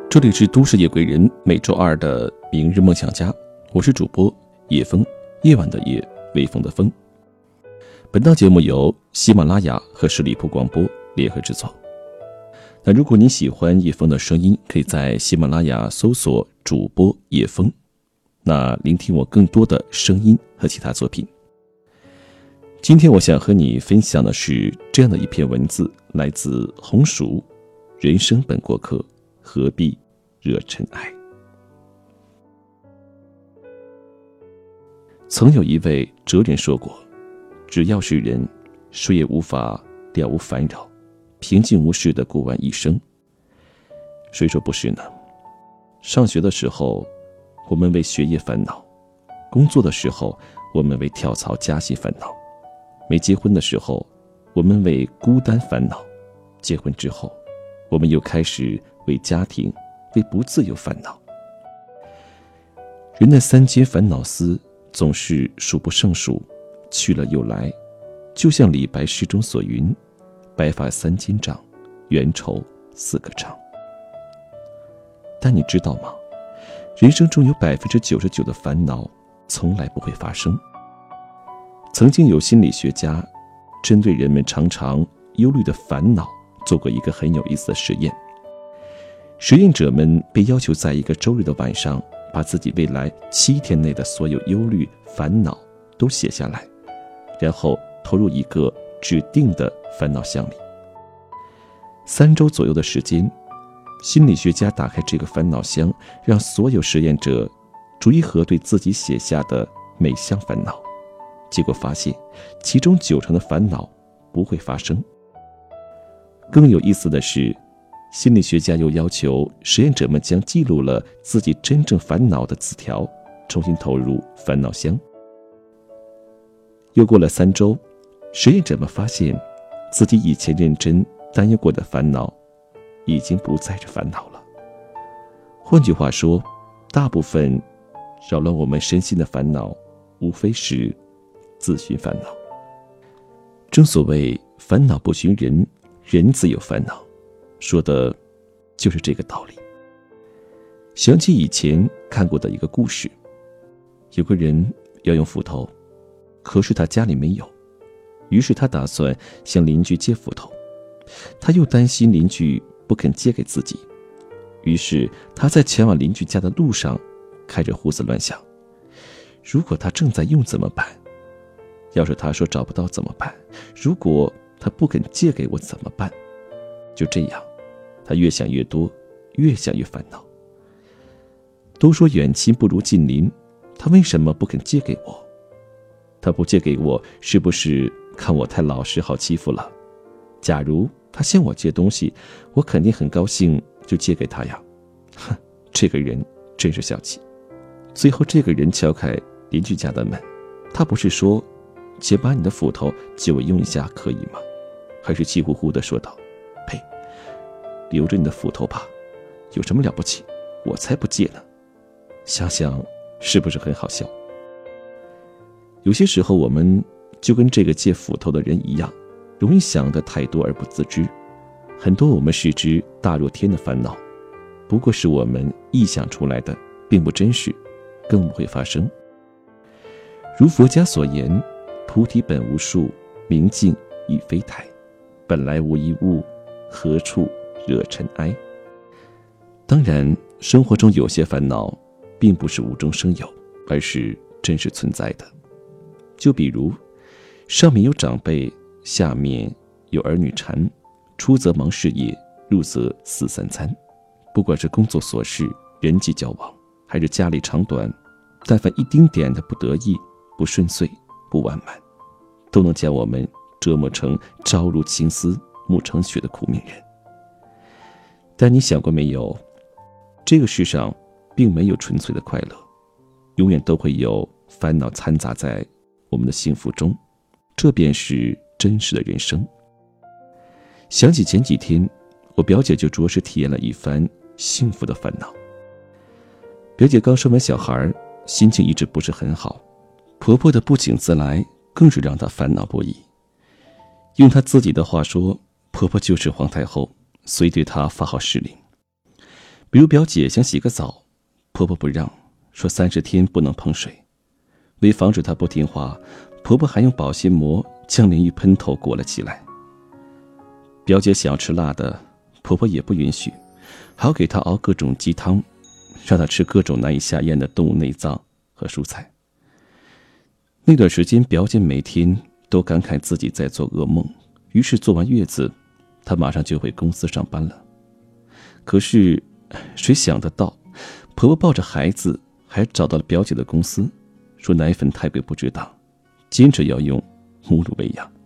这里是都市夜归人每周二的明日梦想家，我是主播叶枫，夜晚的夜，微风的风。本档节目由喜马拉雅和十里铺广播联合制作。那如果你喜欢叶枫的声音，可以在喜马拉雅搜索主播叶枫，那聆听我更多的声音和其他作品。今天我想和你分享的是这样的一篇文字，来自红薯，人生本过客，何必惹尘埃。曾有一位哲人说过，只要是人，谁也无法了无烦扰，平静无事地过完一生。谁说不是呢？上学的时候，我们为学业烦恼；工作的时候，我们为跳槽加薪烦恼；没结婚的时候，我们为孤单烦恼；结婚之后，我们又开始为家庭、为不自由烦恼。人的三阶烦恼丝总是数不胜数，去了又来，就像李白诗中所云：白发三千丈，缘愁四个长。但你知道吗？人生中有99%的烦恼从来不会发生。曾经有心理学家针对人们常常忧虑的烦恼做过一个很有意思的实验。实验者们被要求在一个周日的晚上，把自己未来7天内的所有忧虑烦恼都写下来，然后投入一个指定的烦恼箱里。3周左右的时间，心理学家打开这个烦恼箱，让所有实验者逐一核对自己写下的每项烦恼，结果发现其中90%的烦恼不会发生。更有意思的是，心理学家又要求实验者们将记录了自己真正烦恼的字条重新投入烦恼箱。又过了3周，实验者们发现自己以前认真担忧过的烦恼已经不再是烦恼了。换句话说，大部分扰乱我们身心的烦恼无非是自寻烦恼。正所谓烦恼不寻人，人自有烦恼，说的就是这个道理。想起以前看过的一个故事，有个人要用斧头，可是他家里没有，于是他打算向邻居借斧头，他又担心邻居不肯借给自己，于是他在前往邻居家的路上开始胡思乱想，如果他正在用怎么办？要是他说找不到怎么办？如果他不肯借给我怎么办？就这样，他越想越多，越想越烦恼。都说远亲不如近邻，他为什么不肯借给我？他不借给我，是不是看我太老实好欺负了？假如他向我借东西，我肯定很高兴就借给他呀。哼，这个人真是小气。最后这个人敲开邻居家的门，他不是说借把你的斧头借我用一下可以吗？还是气呼呼地说道：呸，留着你的斧头吧，有什么了不起？我才不借呢。想想是不是很好笑？有些时候我们就跟这个借斧头的人一样，容易想得太多而不自知。很多我们视之大若天的烦恼，不过是我们臆想出来的，并不真实，更不会发生。如佛家所言，菩提本无树，明镜亦非台，本来无一物，何处惹尘埃。当然，生活中有些烦恼并不是无中生有，而是真实存在的。就比如，上面有长辈，下面有儿女缠，出则忙事业，入则死三餐。不管是工作琐事、人际交往，还是家里长短，但凡一丁点的不得意、不顺遂、不完满，都能将我们折磨成朝如青丝、暮成雪的苦命人。但你想过没有，这个世上并没有纯粹的快乐，永远都会有烦恼掺杂在我们的幸福中，这便是真实的人生。想起前几天，我表姐就着实体验了一番幸福的烦恼。表姐刚生完小孩，心情一直不是很好，婆婆的不请自来更是让她烦恼不已。用她自己的话说，婆婆就是皇太后，随对她发号施令。 比如表姐想洗个澡，婆婆不让，说30天不能碰水。为防止她不听话，婆婆还用保鲜膜将淋浴喷头裹了起来。表姐想要吃辣的，婆婆也不允许，还要给她熬各种鸡汤，让她吃各种难以下咽的动物内脏和蔬菜。那段时间，表姐每天都感慨自己在做噩梦，于是做完月子，她马上就回公司上班了。可是谁想得到，婆婆抱着孩子还找到了表姐的公司，说奶粉太贵不值当，坚持要用母乳喂养。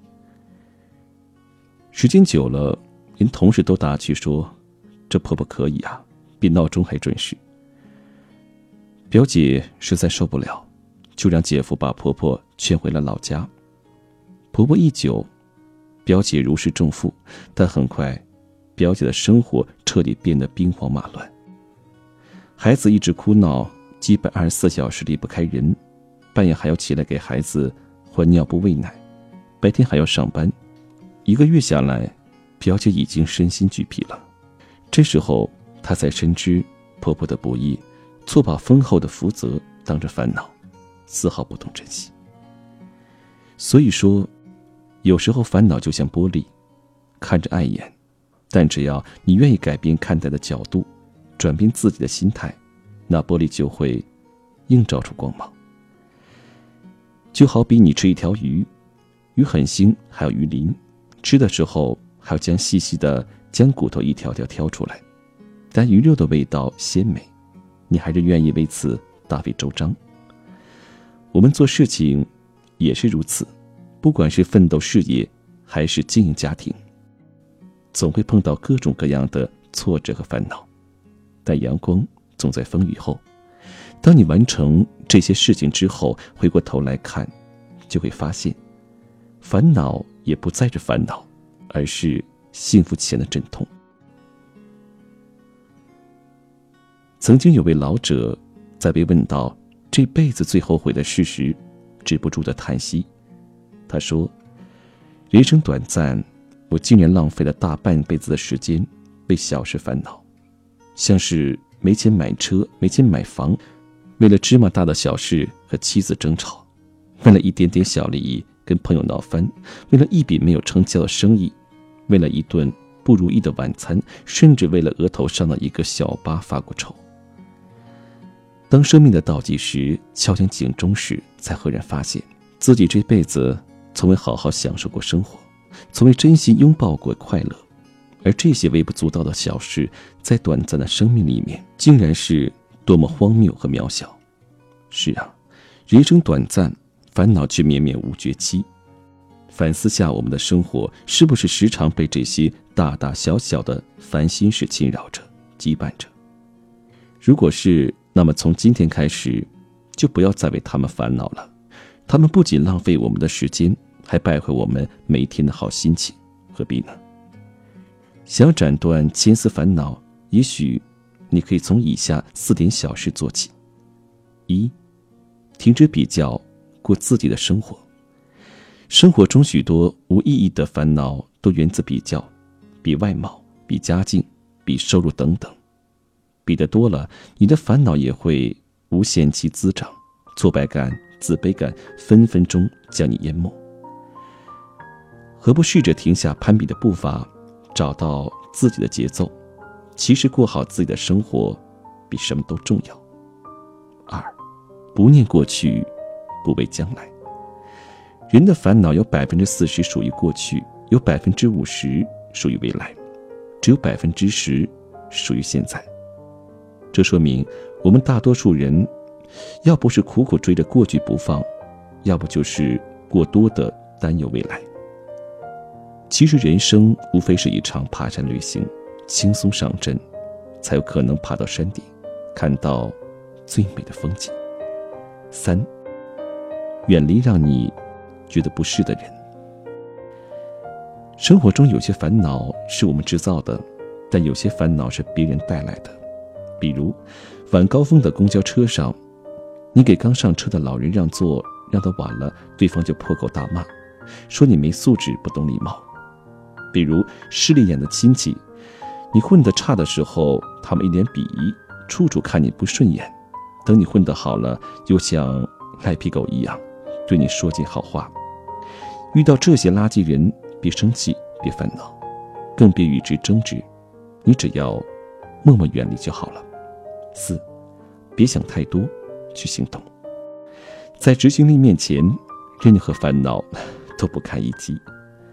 时间久了，连同事都打趣说，这婆婆可以啊，比闹钟还准时。表姐实在受不了，就让姐夫把婆婆劝回了老家。婆婆一久，表姐如释重负，但很快表姐的生活彻底变得兵荒马乱。孩子一直哭闹，基本24小时离不开人，半夜还要起来给孩子换尿布喂奶，白天还要上班。1个月下来，表姐已经身心俱疲了。这时候她才深知婆婆的不易，错把丰厚的福泽当着烦恼，丝毫不懂珍惜。所以说，有时候烦恼就像玻璃，看着碍眼，但只要你愿意改变看待的角度，转变自己的心态，那玻璃就会映照出光芒。就好比你吃一条鱼，鱼很腥，还有鱼鳞，吃的时候还要细细的将骨头一条条挑出来，但鱼肉的味道鲜美，你还是愿意为此大费周章。我们做事情也是如此，不管是奋斗事业还是经营家庭，总会碰到各种各样的挫折和烦恼，但阳光总在风雨后。当你完成这些事情之后，回过头来看，就会发现烦恼也不再是烦恼，而是幸福前的阵痛。曾经有位老者在被问到这辈子最后悔的事时，止不住的叹息。他说，人生短暂，我竟然浪费了大半辈子的时间为小事烦恼，像是没钱买车，没钱买房，为了芝麻大的小事和妻子争吵，为了一点点小利益跟朋友闹翻，为了一笔没有成交的生意，为了一顿不如意的晚餐，甚至为了额头上的一个小疤发过愁。当生命的倒计时敲响警钟时，才赫然发现自己这辈子从未好好享受过生活，从未真心拥抱过快乐，而这些微不足道的小事，在短暂的生命里面，竟然是多么荒谬和渺小。是啊，人生短暂，烦恼却绵绵无绝期。反思下我们的生活，是不是时常被这些大大小小的烦心事侵扰着、羁绊着？如果是，那么从今天开始，就不要再为他们烦恼了。他们不仅浪费我们的时间，还败坏我们每天的好心情，何必呢？想要斩断千丝烦恼，也许你可以从以下4点小事做起。1，停止比较，过自己的生活。生活中许多无意义的烦恼都源自比较，比外貌，比家境，比收入等等。比得多了，你的烦恼也会无限期滋长，挫败感、自卑感分分钟将你淹没。何不试着停下攀比的步伐，找到自己的节奏？其实过好自己的生活比什么都重要。2，不念过去，不畏将来。人的烦恼有40%属于过去，有50%属于未来，只有10%属于现在。这说明我们大多数人，要不是苦苦追着过去不放，要不就是过多的担忧未来。其实人生无非是一场爬山旅行，轻松上阵，才有可能爬到山顶，看到最美的风景。3，远离让你觉得不适的人。生活中有些烦恼是我们制造的，但有些烦恼是别人带来的。比如晚高峰的公交车上，你给刚上车的老人让座，让他晚了，对方就破口大骂，说你没素质，不懂礼貌。比如势利眼的亲戚， 你混得差的时候，他们一脸鄙夷，处处看你不顺眼；等你混得好了，又像赖皮狗一样，对你说尽好话。遇到这些垃圾人，别生气，别烦恼，更别与之争执，你只要默默远离就好了。4，别想太多，去行动。在执行力面前，任何烦恼都不堪一击。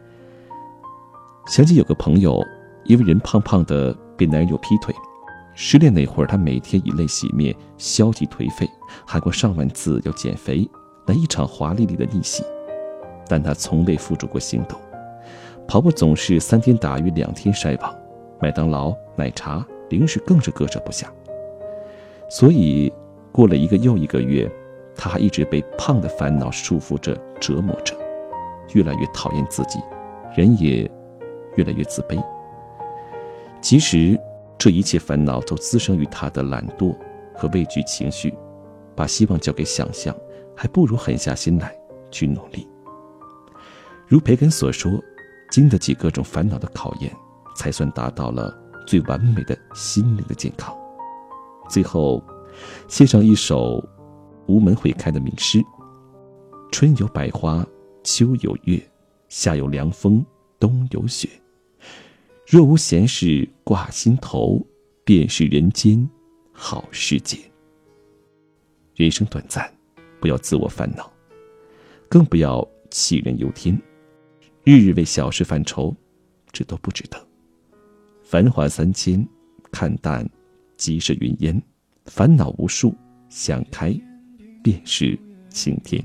想起有个朋友，因为人胖胖的被男友劈腿，失恋那会儿，他每天以泪洗面，消极颓废，喊过上万次要减肥，来一场华丽丽的逆袭。但他从未付诸过行动，跑步总是3天打鱼2天晒网，麦当劳、奶茶、零食更是割舍不下。所以过了1个又1个月，他还一直被胖的烦恼束缚着折磨着，越来越讨厌自己，人也越来越自卑。其实这一切烦恼都滋生于他的懒惰和畏惧情绪，把希望交给想象，还不如狠下心来去努力。如培根所说，经得起各种烦恼的考验，才算达到了最完美的心灵的健康。最后献上一首无门会开的名诗：春有百花，秋有月，夏有凉风，冬有雪。若无闲事挂心头，便是人间好世界。人生短暂，不要自我烦恼，更不要杞人忧天，日日为小事犯愁，这都不值得。繁华3000，看淡即是云烟，烦恼无数，想开便是晴天。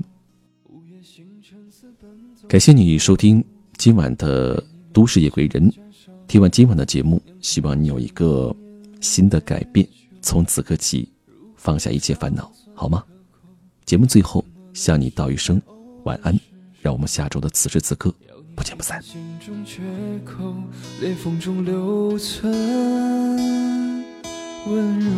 感谢你收听今晚的都市夜归人。听完今晚的节目，希望你有一个新的改变，从此刻起放下一切烦恼，好吗？节目最后向你道一声晚安，让我们下周的此时此刻不见不散。 心中缺口，裂缝中留存温柔。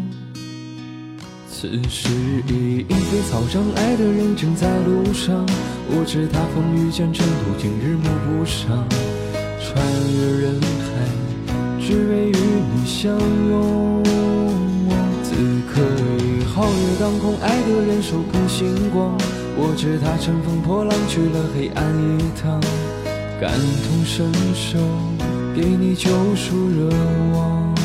此时已莺飞草长，爱的人正在路上。我知他风雨兼程途，今日暮不赏。穿越人海，只为与你相拥。此刻已皓月当空，爱的人手捧星光。我知他乘风破浪，去了黑暗一趟。感同身受，给你救赎热望。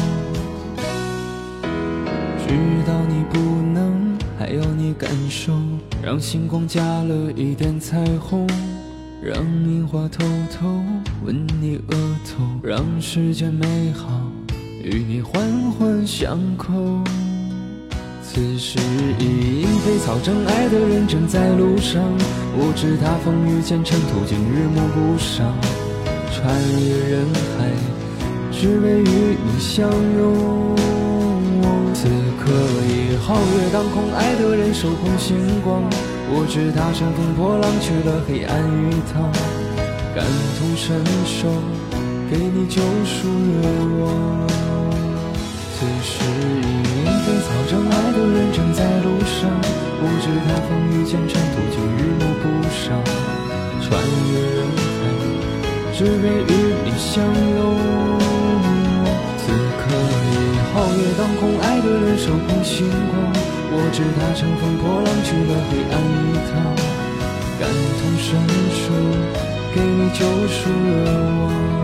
知道你不能，还要你感受，让星光加了一点彩虹，让樱花偷偷吻你额头，让世间美好与你环环相扣。此时已莺飞草长，爱的人正在路上。我知他风雨兼程途，今日暮不赏。穿越人海，只为与你相拥。此刻已皓月当空，爱的人手捧星光。我知他乘风破浪，去了黑暗一趟。感同身受，给你救赎热望。此时已莺飞草长，爱的人正在路上。我知他风雨兼程途，今日暮不赏。穿越人海，只为与你相拥。此刻已皓月当空，爱的人手捧星光。我知他乘风破浪，去了黑暗一趟。感同身受，给你救赎热望。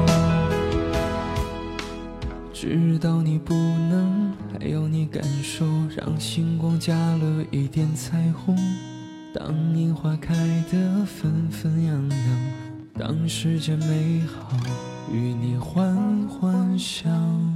知道你不能，还要你感受，让星光加了一点彩虹。当樱花开得纷纷扬扬，当世间美好与你环环相